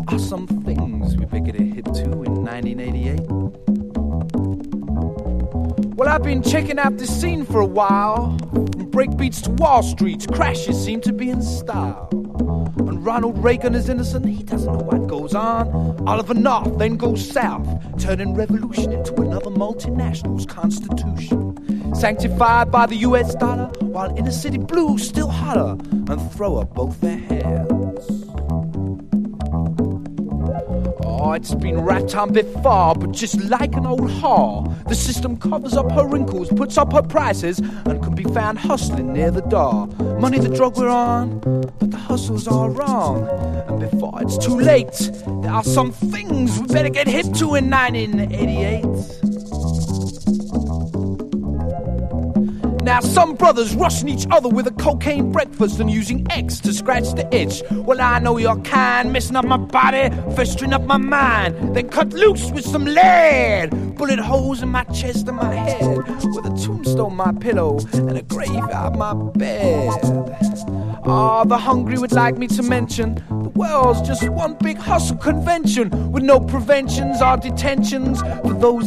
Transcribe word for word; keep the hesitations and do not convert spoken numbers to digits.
are some things we better get a hip to in nineteen eighty-eight. Well, I've been checking out this scene for a while. From breakbeats to Wall Streets, crashes seem to be in style. And Ronald Reagan is innocent, he doesn't know what goes on. Oliver North then goes south, turning revolution into another multinational's constitution. Sanctified by the U S dollar, while inner city blues still holler and throw up both their hands. Oh, it's been rat on before, but just like an old whore, the system covers up her wrinkles, puts up her prices, and can be found hustling near the door. Money the drug we're on, but the hustle's all wrong. And before it's too late, there are some things we better get hip to in nineteen eighty-eight. Now some brothers rushing each other with a cocaine breakfast and using X to scratch the itch. Well, I know your kind, messing up my body, festering up my mind. Then cut loose with some lead, bullet holes in my chest and my head, with a tombstone my pillow and a graveyard my bed. Ah, oh, the hungry would like me to mention the world's just one big hustle convention with no preventions or detentions for those